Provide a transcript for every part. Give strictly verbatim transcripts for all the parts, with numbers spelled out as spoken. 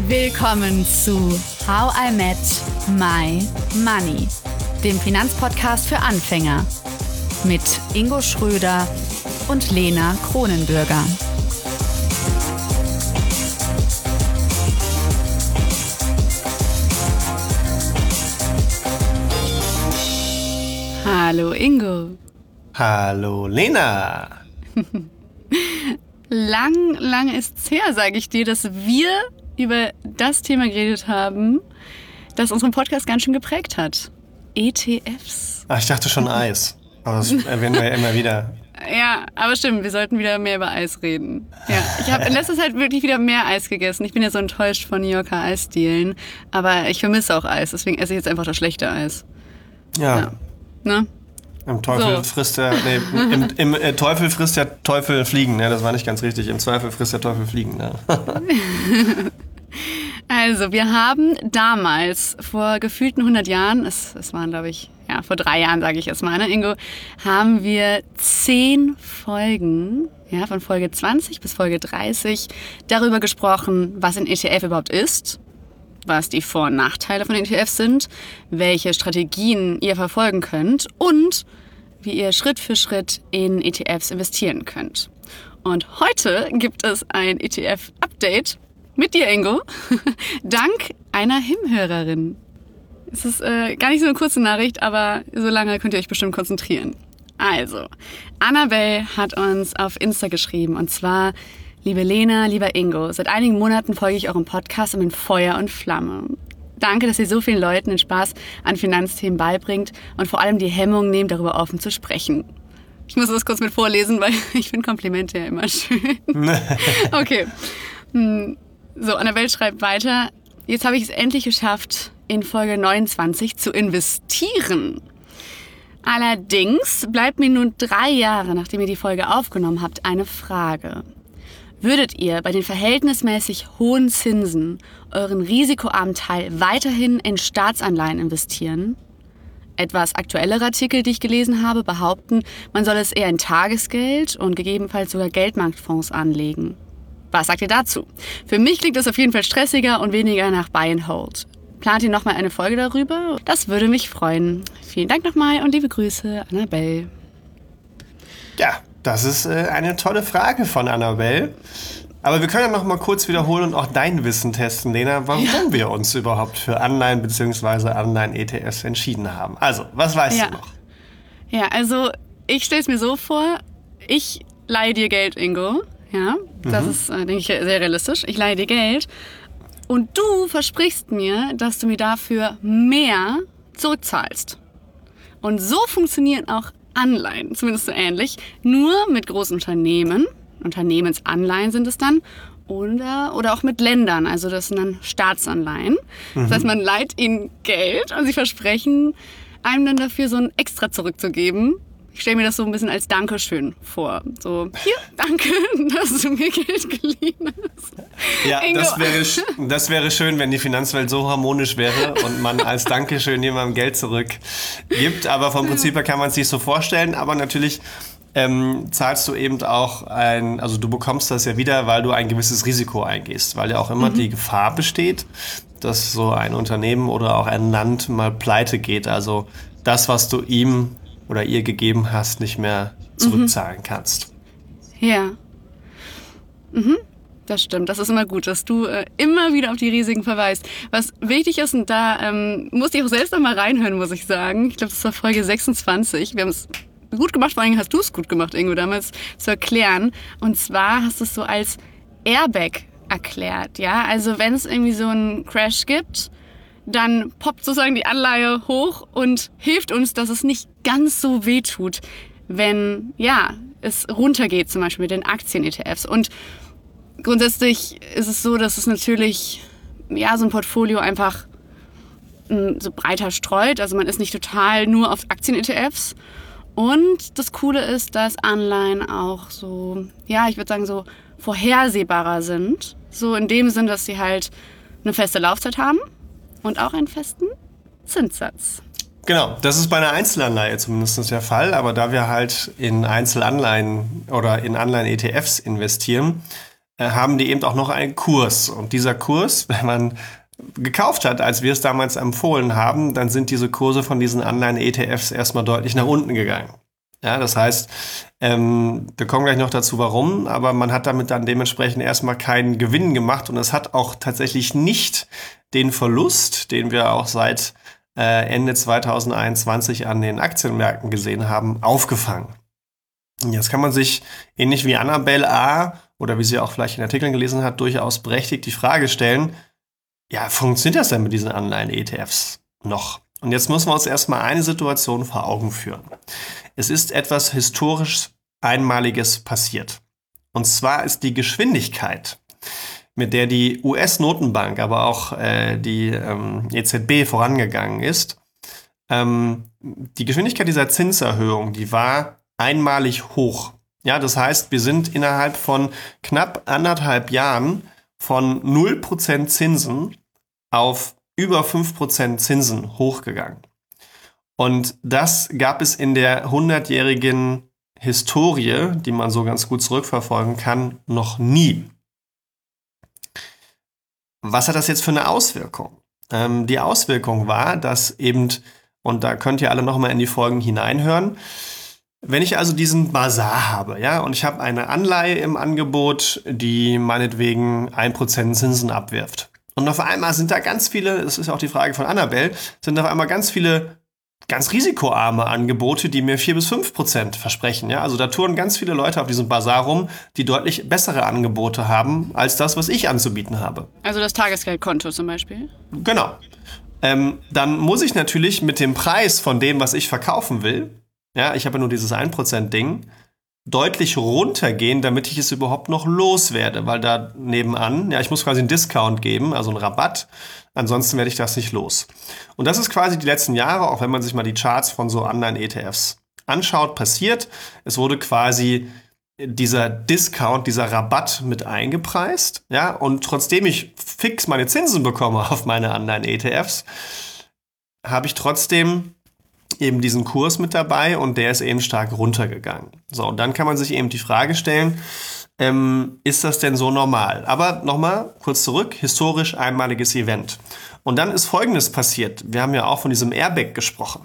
Willkommen zu How I Met My Money, dem Finanzpodcast für Anfänger mit Ingo Schröder und Lena Kronenbürger. Hallo Ingo. Hallo Lena. Lang, lang ist's her, sage ich dir, dass wir über das Thema geredet haben, das unseren Podcast ganz schön geprägt hat. E T Fs. Ach, ich dachte schon Eis. Aber das erwähnen wir ja immer wieder. Ja, aber stimmt, wir sollten wieder mehr über Eis reden. Ja, ich habe in letzter Zeit wirklich wieder mehr Eis gegessen. Ich bin ja so enttäuscht von New Yorker Eisdielen. Aber ich vermisse auch Eis, deswegen esse ich jetzt einfach das schlechte Eis. Ja. Ja. Ne? Im Teufel So. frisst der, nee, im, im äh, Teufel frisst der Teufel Fliegen, ne? Das war nicht ganz richtig. Im Zweifel frisst der Teufel Fliegen, ne? Also, wir haben damals, vor gefühlten hundert Jahren, es, es waren, glaube ich, ja, vor drei Jahren, sage ich jetzt mal, ne, Ingo, haben wir zehn Folgen, ja, von Folge zwanzig bis Folge dreißig, darüber gesprochen, was ein E T F überhaupt ist, was die Vor- und Nachteile von E T Fs sind, welche Strategien ihr verfolgen könnt und wie ihr Schritt für Schritt in E T Fs investieren könnt. Und heute gibt es ein E T F-Update mit dir, Ingo, dank einer Him-Hörerin. Es ist äh, gar nicht so eine kurze Nachricht, aber so lange könnt ihr euch bestimmt konzentrieren. Also, Annabelle hat uns auf Insta geschrieben und zwar: Liebe Lena, lieber Ingo, seit einigen Monaten folge ich eurem Podcast und bin Feuer und Flamme. Danke, dass ihr so vielen Leuten den Spaß an Finanzthemen beibringt und vor allem die Hemmung nehmt, darüber offen zu sprechen. Ich muss das kurz mit vorlesen, weil ich finde Komplimente ja immer schön. Okay. So, Annabelle schreibt weiter. Jetzt habe ich es endlich geschafft, in Folge neunundzwanzig zu investieren. Allerdings bleibt mir nun drei Jahre, nachdem ihr die Folge aufgenommen habt, eine Frage. Würdet ihr bei den verhältnismäßig hohen Zinsen euren risikoarmen Teil weiterhin in Staatsanleihen investieren? Etwas aktuellere Artikel, die ich gelesen habe, behaupten, man soll es eher in Tagesgeld und gegebenenfalls sogar Geldmarktfonds anlegen. Was sagt ihr dazu? Für mich klingt das auf jeden Fall stressiger und weniger nach Buy and Hold. Plant ihr nochmal eine Folge darüber? Das würde mich freuen. Vielen Dank nochmal und liebe Grüße, Annabelle. Ja, das ist äh, eine tolle Frage von Annabelle. Aber wir können ja noch mal kurz wiederholen und auch dein Wissen testen, Lena, warum ja. wir uns überhaupt für Anleihen bzw. Anleihen-E T Fs entschieden haben. Also, was weißt ja. du noch? Ja, also ich stelle es mir so vor, ich leihe dir Geld, Ingo. Ja, das mhm. ist, äh, denke ich, sehr realistisch. Ich leihe dir Geld und du versprichst mir, dass du mir dafür mehr zurückzahlst. Und so funktionieren auch Anleihen, zumindest so ähnlich, nur mit großen Unternehmen, Unternehmensanleihen sind es dann, oder, oder auch mit Ländern, also das sind dann Staatsanleihen. Mhm. Das heißt, man leiht ihnen Geld und sie versprechen einem dann dafür so ein Extra zurückzugeben. Ich stelle mir das so ein bisschen als Dankeschön vor. So, hier, danke, dass du mir Geld geliehen hast. Ja, das wäre, das wäre schön, wenn die Finanzwelt so harmonisch wäre und man als Dankeschön jemandem Geld zurückgibt. Aber vom Prinzip her kann man es sich so vorstellen. Aber natürlich ähm, zahlst du eben auch ein, also du bekommst das ja wieder, weil du ein gewisses Risiko eingehst. Weil ja auch immer mhm. die Gefahr besteht, dass so ein Unternehmen oder auch ein Land mal pleite geht. Also das, was du ihm oder ihr gegeben hast, nicht mehr zurückzahlen mhm. kannst. Ja. Mhm. Das stimmt. Das ist immer gut, dass du äh, immer wieder auf die Risiken verweist. Was wichtig ist, und da ähm, musste ich auch selbst noch mal reinhören, muss ich sagen. Ich glaube, das war Folge sechsundzwanzig. Wir haben es gut gemacht, vor allem hast du es gut gemacht, Ingo, damals zu erklären. Und zwar hast du es so als Airbag erklärt. Ja, also wenn es irgendwie so einen Crash gibt, dann poppt sozusagen die Anleihe hoch und hilft uns, dass es nicht ganz so weh tut, wenn ja es runtergeht, zum Beispiel mit den Aktien-E T Fs. Und grundsätzlich ist es so, dass es natürlich ja so ein Portfolio einfach m, so breiter streut. Also man ist nicht total nur auf Aktien-E T Fs. Und das Coole ist, dass Anleihen auch so, ja, ich würde sagen, so vorhersehbarer sind. So in dem Sinn, dass sie halt eine feste Laufzeit haben. Und auch einen festen Zinssatz. Genau, das ist bei einer Einzelanleihe zumindest der Fall. Aber da wir halt in Einzelanleihen oder in Anleihen-E T Fs investieren, äh, haben die eben auch noch einen Kurs. Und dieser Kurs, wenn man gekauft hat, als wir es damals empfohlen haben, dann sind diese Kurse von diesen Anleihen-E T Fs erstmal deutlich nach unten gegangen. Ja, das heißt, ähm, wir kommen gleich noch dazu, warum, aber man hat damit dann dementsprechend erstmal keinen Gewinn gemacht und es hat auch tatsächlich nicht den Verlust, den wir auch seit äh, Ende zweitausendeinundzwanzig an den Aktienmärkten gesehen haben, aufgefangen. Und jetzt kann man sich, ähnlich wie Annabelle A. oder wie sie auch vielleicht in Artikeln gelesen hat, durchaus berechtigt die Frage stellen, ja, funktioniert das denn mit diesen Anleihen-E T Fs noch? Und jetzt müssen wir uns erstmal eine Situation vor Augen führen. Es ist etwas historisch Einmaliges passiert. Und zwar ist die Geschwindigkeit, mit der die U S-Notenbank, aber auch äh, die ähm, E Z B vorangegangen ist, ähm, die Geschwindigkeit dieser Zinserhöhung, die war einmalig hoch. Ja, das heißt, wir sind innerhalb von knapp anderthalb Jahren von null Prozent Zinsen auf über fünf Prozent Zinsen hochgegangen. Und das gab es in der hundertjährigen Historie, die man so ganz gut zurückverfolgen kann, noch nie. Was hat das jetzt für eine Auswirkung? Ähm, die Auswirkung war, dass eben, und da könnt ihr alle noch mal in die Folgen hineinhören, wenn ich also diesen Basar habe, ja, und ich habe eine Anleihe im Angebot, die meinetwegen ein Prozent Zinsen abwirft. Und auf einmal sind da ganz viele, das ist auch die Frage von Annabelle, sind auf einmal ganz viele ganz risikoarme Angebote, die mir vier bis fünf Prozent versprechen. Ja? Also da touren ganz viele Leute auf diesem Basar rum, die deutlich bessere Angebote haben, als das, was ich anzubieten habe. Also das Tagesgeldkonto zum Beispiel? Genau. Ähm, dann muss ich natürlich mit dem Preis von dem, was ich verkaufen will, ja, ich habe ja nur dieses ein Prozent Ding, deutlich runtergehen, damit ich es überhaupt noch loswerde, weil da nebenan, ja, ich muss quasi einen Discount geben, also einen Rabatt, ansonsten werde ich das nicht los. Und das ist quasi die letzten Jahre, auch wenn man sich mal die Charts von so anderen E T Fs anschaut, passiert. Es wurde quasi dieser Discount, dieser Rabatt mit eingepreist, ja, und trotzdem ich fix meine Zinsen bekomme auf meine anderen E T Fs, habe ich trotzdem eben diesen Kurs mit dabei und der ist eben stark runtergegangen. So, und dann kann man sich eben die Frage stellen, ähm, ist das denn so normal? Aber nochmal kurz zurück, historisch einmaliges Event. Und dann ist Folgendes passiert. Wir haben ja auch von diesem Airbag gesprochen.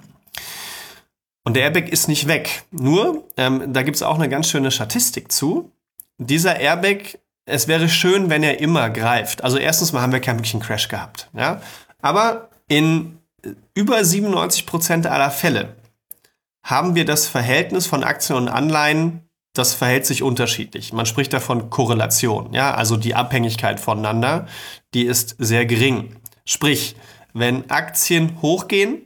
Und der Airbag ist nicht weg. Nur, ähm, da gibt es auch eine ganz schöne Statistik zu. Dieser Airbag, es wäre schön, wenn er immer greift. Also erstens mal haben wir keinen wirklichen Crash gehabt. Ja? Aber in über siebenundneunzig Prozent aller Fälle haben wir das Verhältnis von Aktien und Anleihen, das verhält sich unterschiedlich. Man spricht davon Korrelation, ja, also die Abhängigkeit voneinander, die ist sehr gering. Sprich, wenn Aktien hochgehen,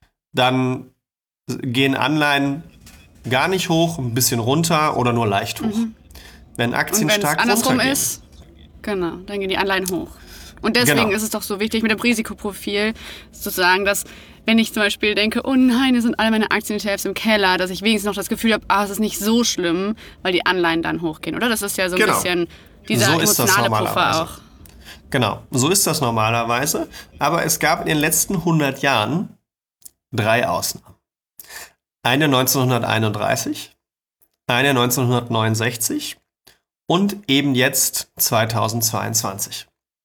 dann gehen Anleihen gar nicht hoch, ein bisschen runter oder nur leicht hoch. Mhm. Wenn Aktien und stark andersrum runtergehen, ist, genau, dann gehen die Anleihen hoch. Und deswegen genau. ist es doch so wichtig mit dem Risikoprofil sozusagen, dass wenn ich zum Beispiel denke, oh nein, es sind alle meine Aktien-E T Fs im Keller, dass ich wenigstens noch das Gefühl habe, ah, es ist nicht so schlimm, weil die Anleihen dann hochgehen, oder? Das ist ja so ein genau. bisschen dieser so emotionale Puffer auch. Genau, so ist das normalerweise. Aber es gab in den letzten hundert Jahren drei Ausnahmen. Eine neunzehnhunderteinunddreißig, eine neunzehnhundertneunundsechzig und eben jetzt zweitausendzweiundzwanzig.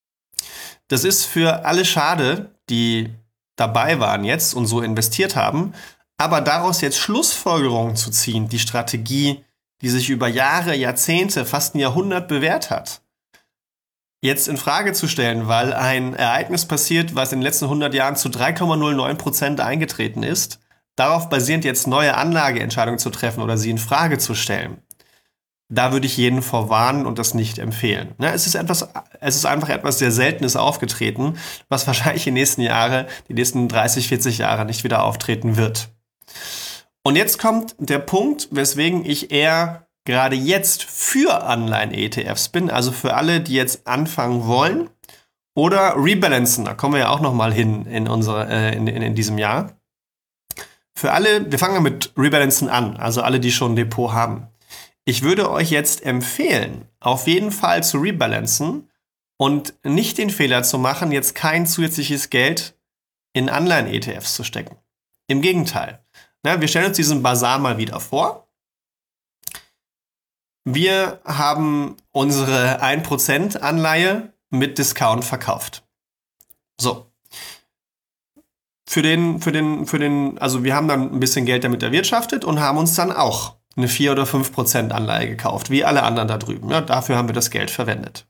Das ist für alle schade, die dabei waren jetzt und so investiert haben, aber daraus jetzt Schlussfolgerungen zu ziehen, die Strategie, die sich über Jahre, Jahrzehnte, fast ein Jahrhundert bewährt hat, jetzt in Frage zu stellen, weil ein Ereignis passiert, was in den letzten hundert Jahren zu drei Komma null neun Prozent eingetreten ist, darauf basierend jetzt neue Anlageentscheidungen zu treffen oder sie in Frage zu stellen. Da würde ich jeden vorwarnen und das nicht empfehlen. Ja, es ist etwas, es ist einfach etwas sehr Seltenes aufgetreten, was wahrscheinlich die nächsten Jahre, die nächsten dreißig, vierzig Jahre nicht wieder auftreten wird. Und jetzt kommt der Punkt, weswegen ich eher gerade jetzt für Anleihen-E T Fs bin, also für alle, die jetzt anfangen wollen oder rebalancen. Da kommen wir ja auch noch mal hin in, unsere, äh, in, in, in diesem Jahr. Für alle, wir fangen mit Rebalancen an, also alle, die schon ein Depot haben. Ich würde euch jetzt empfehlen, auf jeden Fall zu rebalancen und nicht den Fehler zu machen, jetzt kein zusätzliches Geld in Anleihen-E T Fs zu stecken. Im Gegenteil. Na, wir stellen uns diesen Basar mal wieder vor. Wir haben unsere ein Prozent Anleihe mit Discount verkauft. So. Für den, für den, für den, also wir haben dann ein bisschen Geld damit erwirtschaftet und haben uns dann auch eine vier oder fünf Prozent Anleihe gekauft, wie alle anderen da drüben. Ja, dafür haben wir das Geld verwendet.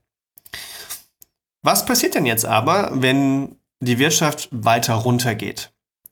Was passiert denn jetzt aber, wenn die Wirtschaft weiter runtergeht?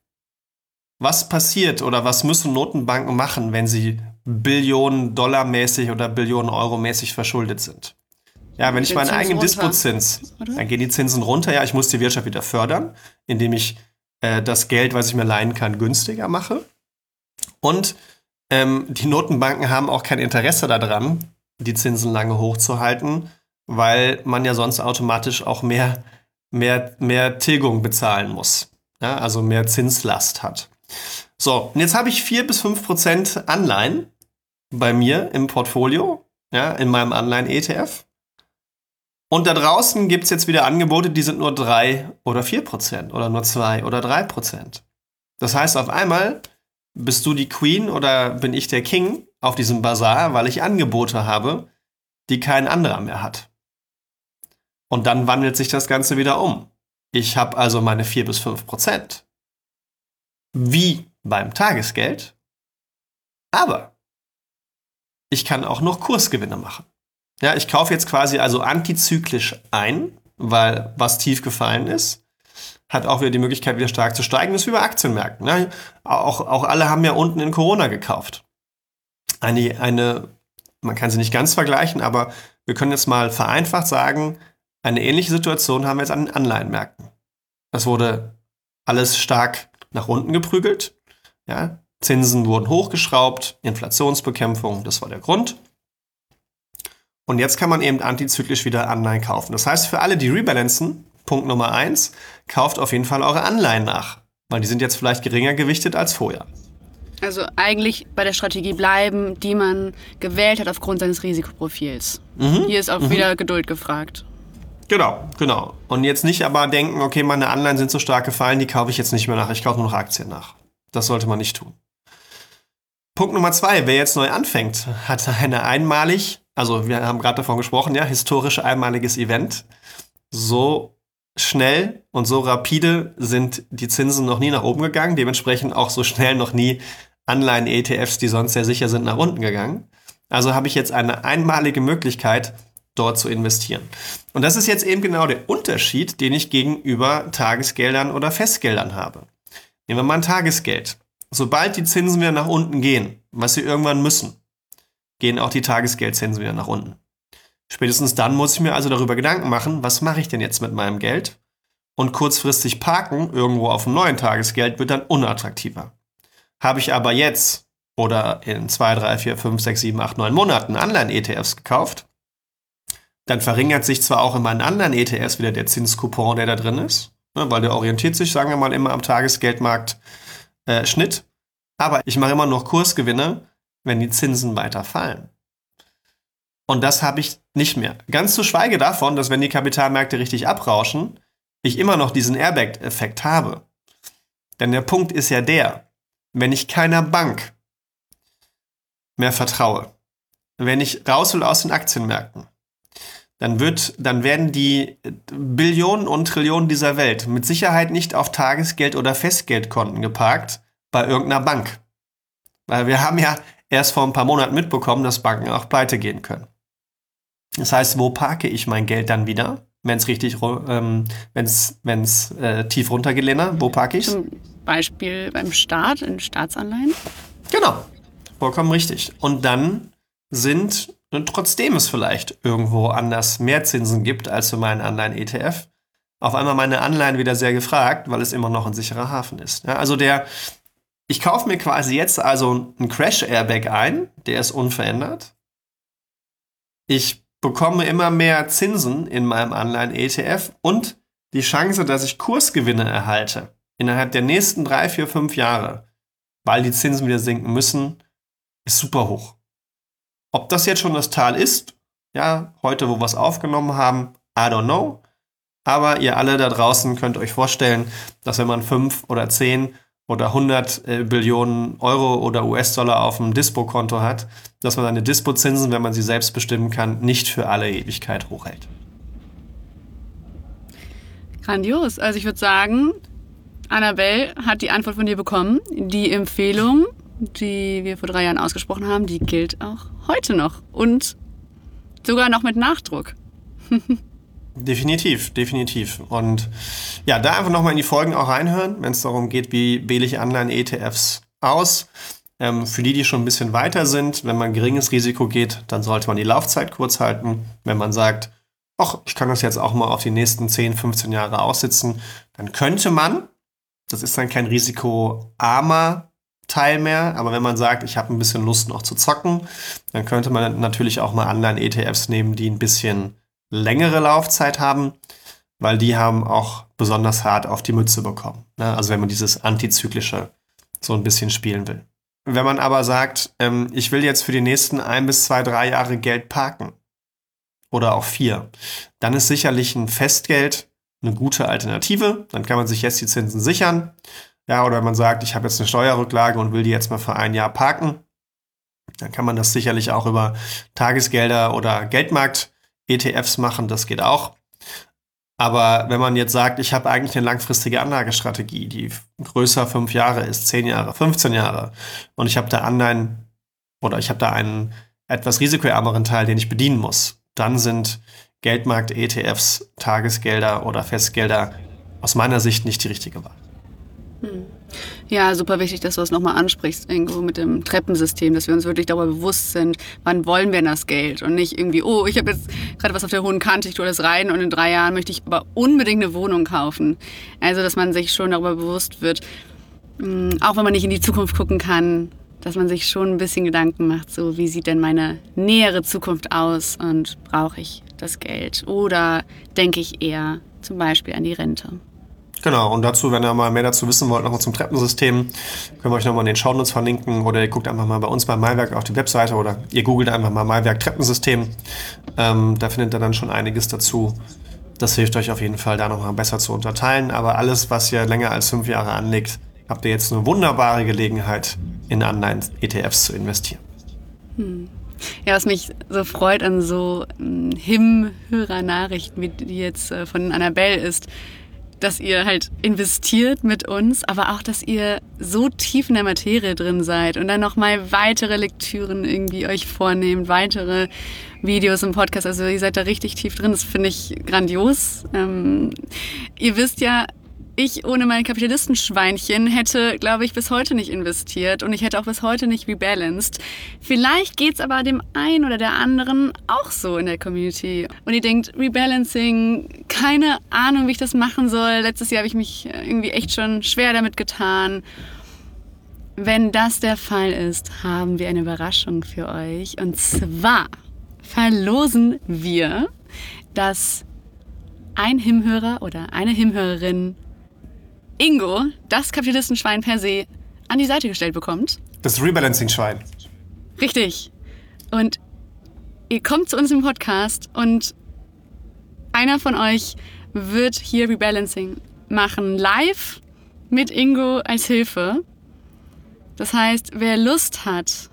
Was passiert oder was müssen Notenbanken machen, wenn sie Billionen Dollar mäßig oder Billionen Euro mäßig verschuldet sind? Ja, wenn ich meinen eigenen Dispozins, dann gehen die Zinsen runter. Ja, ich muss die Wirtschaft wieder fördern, indem ich äh, das Geld, was ich mir leihen kann, günstiger mache. Und ähm, die Notenbanken haben auch kein Interesse daran, die Zinsen lange hochzuhalten, weil man ja sonst automatisch auch mehr, mehr, mehr Tilgung bezahlen muss. Ja, also mehr Zinslast hat. So, und jetzt habe ich vier bis fünf Prozent Anleihen bei mir im Portfolio, ja, in meinem Anleihen-E T F. Und da draußen gibt es jetzt wieder Angebote, die sind nur drei oder vier Prozent oder nur zwei oder drei Prozent. Das heißt, auf einmal bist du die Queen oder bin ich der King auf diesem Bazar, weil ich Angebote habe, die kein anderer mehr hat. Und dann wandelt sich das Ganze wieder um. Ich habe also meine vier bis fünf Prozent. Wie beim Tagesgeld. Aber ich kann auch noch Kursgewinne machen. Ja, ich kaufe jetzt quasi also antizyklisch ein, weil was tief gefallen ist, hat auch wieder die Möglichkeit, wieder stark zu steigen. Das ist wie bei Aktienmärkten. Ne? Auch, auch alle haben ja unten in Corona gekauft. Eine, eine, man kann sie nicht ganz vergleichen, aber wir können jetzt mal vereinfacht sagen, eine ähnliche Situation haben wir jetzt an den Anleihenmärkten. Es wurde alles stark nach unten geprügelt. Ja? Zinsen wurden hochgeschraubt, Inflationsbekämpfung, das war der Grund. Und jetzt kann man eben antizyklisch wieder Anleihen kaufen. Das heißt, für alle, die rebalancen, Punkt Nummer eins, kauft auf jeden Fall eure Anleihen nach. Weil die sind jetzt vielleicht geringer gewichtet als vorher. Also eigentlich bei der Strategie bleiben, die man gewählt hat aufgrund seines Risikoprofils. Mhm. Hier ist auch mhm. wieder Geduld gefragt. Genau, genau. Und jetzt nicht aber denken, okay, meine Anleihen sind so stark gefallen, die kaufe ich jetzt nicht mehr nach. Ich kaufe nur noch Aktien nach. Das sollte man nicht tun. Punkt Nummer zwei, wer jetzt neu anfängt, hat eine einmalig, also wir haben gerade davon gesprochen, ja, historisch einmaliges Event. So schnell und so rapide sind die Zinsen noch nie nach oben gegangen, dementsprechend auch so schnell noch nie Anleihen-E T Fs, die sonst sehr sicher sind, nach unten gegangen. Also habe ich jetzt eine einmalige Möglichkeit, dort zu investieren. Und das ist jetzt eben genau der Unterschied, den ich gegenüber Tagesgeldern oder Festgeldern habe. Nehmen wir mal ein Tagesgeld. Sobald die Zinsen wieder nach unten gehen, was sie irgendwann müssen, gehen auch die Tagesgeldzinsen wieder nach unten. Spätestens dann muss ich mir also darüber Gedanken machen, was mache ich denn jetzt mit meinem Geld? Und kurzfristig parken irgendwo auf einem neuen Tagesgeld wird dann unattraktiver. Habe ich aber jetzt oder in zwei, drei, vier, fünf, sechs, sieben, acht, neun Monaten Anleihen-E T Fs gekauft, dann verringert sich zwar auch in meinen anderen E T Fs wieder der Zinscoupon, der da drin ist, ne, weil der orientiert sich, sagen wir mal, immer am Tagesgeldmarkt äh, Schnitt, aber ich mache immer noch Kursgewinne, wenn die Zinsen weiter fallen. Und das habe ich nicht mehr. Ganz zu schweige davon, dass wenn die Kapitalmärkte richtig abrauschen, ich immer noch diesen Airbag-Effekt habe. Denn der Punkt ist ja der, wenn ich keiner Bank mehr vertraue, wenn ich raus will aus den Aktienmärkten, dann wird, dann werden die Billionen und Trillionen dieser Welt mit Sicherheit nicht auf Tagesgeld- oder Festgeldkonten geparkt bei irgendeiner Bank. Weil wir haben ja erst vor ein paar Monaten mitbekommen, dass Banken auch pleite gehen können. Das heißt, wo parke ich mein Geld dann wieder, wenn es richtig, ähm, wenn es wenn's, äh, tief runtergeht, wo parke ich? Zum Beispiel beim Staat, in Staatsanleihen? Genau, vollkommen richtig. Und dann sind, und trotzdem es vielleicht irgendwo anders mehr Zinsen gibt als für meinen Anleihen-E T F, auf einmal meine Anleihen wieder sehr gefragt, weil es immer noch ein sicherer Hafen ist. Ja, also der, ich kaufe mir quasi jetzt also einen Crash-Airbag ein, der ist unverändert. Ich bekomme immer mehr Zinsen in meinem Anleihen-E T F und die Chance, dass ich Kursgewinne erhalte innerhalb der nächsten drei, vier, fünf Jahre, weil die Zinsen wieder sinken müssen, ist super hoch. Ob das jetzt schon das Tal ist, ja, heute, wo wir es aufgenommen haben, I don't know. Aber ihr alle da draußen könnt euch vorstellen, dass wenn man fünf oder zehn oder hundert äh, Billionen Euro oder U S-Dollar auf dem Dispo-Konto hat, dass man seine Dispo-Zinsen, wenn man sie selbst bestimmen kann, nicht für alle Ewigkeit hochhält. Grandios. Also ich würde sagen, Annabelle hat die Antwort von dir bekommen. Die Empfehlung, die wir vor drei Jahren ausgesprochen haben, die gilt auch heute noch. Und sogar noch mit Nachdruck. Definitiv, definitiv. Und ja, da einfach nochmal in die Folgen auch reinhören, wenn es darum geht, wie wähle ich Anleihen-E T Fs aus. Ähm, für die, die schon ein bisschen weiter sind, wenn man geringes Risiko geht, dann sollte man die Laufzeit kurz halten. Wenn man sagt, ach, ich kann das jetzt auch mal auf die nächsten zehn, fünfzehn Jahre aussitzen, dann könnte man, das ist dann kein risikoarmer Teil mehr, aber wenn man sagt, ich habe ein bisschen Lust noch zu zocken, dann könnte man natürlich auch mal Anleihen-E T Fs nehmen, die ein bisschen längere Laufzeit haben, weil die haben auch besonders hart auf die Mütze bekommen. Ne? Also wenn man dieses Antizyklische so ein bisschen spielen will. Wenn man aber sagt, ähm, ich will jetzt für die nächsten ein bis zwei, drei Jahre Geld parken oder auch vier, dann ist sicherlich ein Festgeld eine gute Alternative. Dann kann man sich jetzt die Zinsen sichern. Ja, oder man sagt, ich habe jetzt eine Steuerrücklage und will die jetzt mal für ein Jahr parken. Dann kann man das sicherlich auch über Tagesgelder oder Geldmarkt-E T Fs machen, das geht auch. Aber wenn man jetzt sagt, ich habe eigentlich eine langfristige Anlagestrategie, die größer fünf Jahre ist, zehn Jahre, fünfzehn Jahre, und ich habe da Anleihen oder ich habe da einen etwas risikoärmeren Teil, den ich bedienen muss, dann sind Geldmarkt-E T Fs, Tagesgelder oder Festgelder aus meiner Sicht nicht die richtige Wahl. Ja, super wichtig, dass du das nochmal ansprichst, Ingo, mit dem Treppensystem, dass wir uns wirklich darüber bewusst sind, wann wollen wir das Geld und nicht irgendwie, oh, ich habe jetzt gerade was auf der hohen Kante, ich tue das rein und in drei Jahren möchte ich aber unbedingt eine Wohnung kaufen. Also, dass man sich schon darüber bewusst wird, auch wenn man nicht in die Zukunft gucken kann, dass man sich schon ein bisschen Gedanken macht, so wie sieht denn meine nähere Zukunft aus und brauche ich das Geld oder denke ich eher zum Beispiel an die Rente. Genau, und dazu, wenn ihr mal mehr dazu wissen wollt, nochmal zum Treppensystem, können wir euch nochmal in den Shownotes verlinken oder ihr guckt einfach mal bei uns bei Maiwerk auf die Webseite oder ihr googelt einfach mal Maiwerk Treppensystem. Ähm, da findet ihr dann schon einiges dazu. Das hilft euch auf jeden Fall, da nochmal besser zu unterteilen. Aber alles, was ihr länger als fünf Jahre anlegt, habt ihr jetzt eine wunderbare Gelegenheit, in Anleihen-E T Fs zu investieren. Hm. Ja, was mich so freut an so hm, Him-Hörer-Nachrichten, wie die jetzt äh, von Annabelle ist, dass ihr halt investiert mit uns, aber auch, dass ihr so tief in der Materie drin seid und dann nochmal weitere Lektüren irgendwie euch vornehmt, weitere Videos im Podcast. Also ihr seid da richtig tief drin. Das finde ich grandios. Ähm, ihr wisst ja, ich ohne mein Kapitalistenschweinchen hätte, glaube ich, bis heute nicht investiert und ich hätte auch bis heute nicht rebalanced. Vielleicht geht's aber dem einen oder der anderen auch so in der Community. Und ihr denkt, Rebalancing, keine Ahnung, wie ich das machen soll. Letztes Jahr habe ich mich irgendwie echt schon schwer damit getan. Wenn das der Fall ist, haben wir eine Überraschung für euch. Und zwar verlosen wir, dass ein Himhörer oder eine Himhörerin Ingo, das Kapitalistenschwein per se, an die Seite gestellt bekommt. Das Rebalancing-Schwein. Richtig. Und ihr kommt zu uns im Podcast und einer von euch wird hier Rebalancing machen, live mit Ingo als Hilfe. Das heißt, wer Lust hat,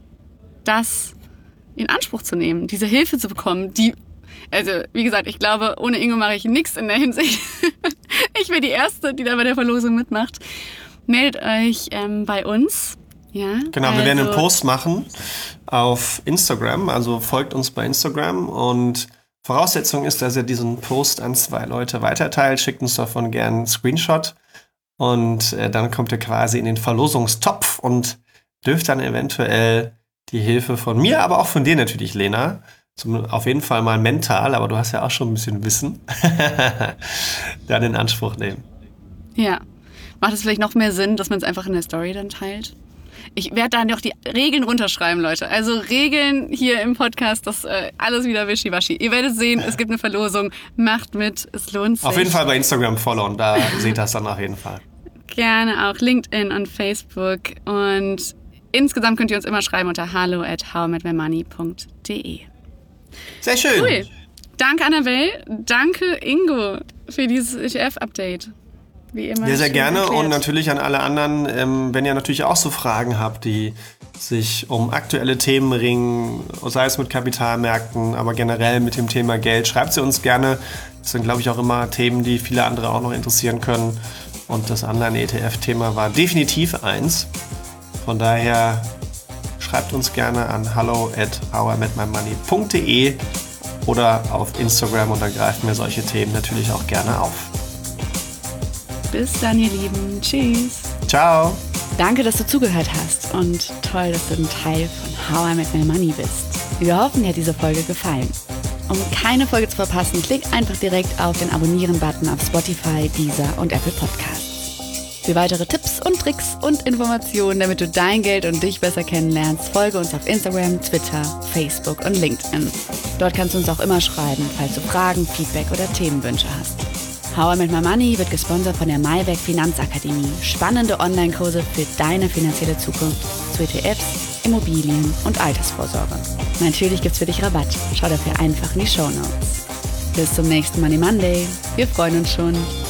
das in Anspruch zu nehmen, diese Hilfe zu bekommen, die, also wie gesagt, ich glaube, ohne Ingo mache ich nichts in der Hinsicht. Ich wäre die Erste, die da bei der Verlosung mitmacht. Meldet euch ähm, bei uns. Ja, genau, also wir werden einen Post machen auf Instagram, also folgt uns bei Instagram und Voraussetzung ist, dass ihr diesen Post an zwei Leute weiterteilt, schickt uns davon gerne einen Screenshot und äh, dann kommt ihr quasi in den Verlosungstopf und dürft dann eventuell die Hilfe von mir, aber auch von dir natürlich, Lena, zum, auf jeden Fall mal mental, aber du hast ja auch schon ein bisschen Wissen, dann in Anspruch nehmen. Ja, macht es vielleicht noch mehr Sinn, dass man es einfach in der Story dann teilt? Ich werde dann noch die Regeln runterschreiben, Leute. Also Regeln hier im Podcast, das äh, alles wieder wischiwaschi. Ihr werdet sehen, es gibt eine Verlosung. Macht mit, es lohnt sich. Auf jeden Fall bei Instagram followen, da seht ihr das dann auf jeden Fall. Gerne auch LinkedIn und Facebook. Und insgesamt könnt ihr uns immer schreiben unter hallo at how met my money punkt de. Sehr schön. Cool. Danke, Annabelle. Danke, Ingo, für dieses E T F-Update. wie immer. Sehr, sehr gerne erklärt. und natürlich an alle anderen, ähm, wenn ihr natürlich auch so Fragen habt, die sich um aktuelle Themen ringen, sei es mit Kapitalmärkten, aber generell mit dem Thema Geld, schreibt sie uns gerne. Das sind, glaube ich, auch immer Themen, die viele andere auch noch interessieren können. Und das Anleihen-E T F-Thema war definitiv eins. Von daher schreibt uns gerne an hallo at how I met my money punkt de oder auf Instagram und da greifen wir solche Themen natürlich auch gerne auf. Bis dann, ihr Lieben. Tschüss. Ciao. Danke, dass du zugehört hast und toll, dass du ein Teil von How I Met My Money bist. Wir hoffen, dir hat diese Folge gefallen. Um keine Folge zu verpassen, klick einfach direkt auf den Abonnieren-Button auf Spotify, Deezer und Apple Podcasts. Für weitere Tipps und Tricks und Informationen, damit du dein Geld und dich besser kennenlernst, folge uns auf Instagram, Twitter, Facebook und LinkedIn. Dort kannst du uns auch immer schreiben, falls du Fragen, Feedback oder Themenwünsche hast. How I Met My Money wird gesponsert von der Maiwerk Finanzakademie. Spannende Online-Kurse für deine finanzielle Zukunft zu E T Fs, Immobilien und Altersvorsorge. Natürlich gibt's für dich Rabatt. Schau dafür einfach in die Shownotes. Bis zum nächsten Money Monday. Wir freuen uns schon.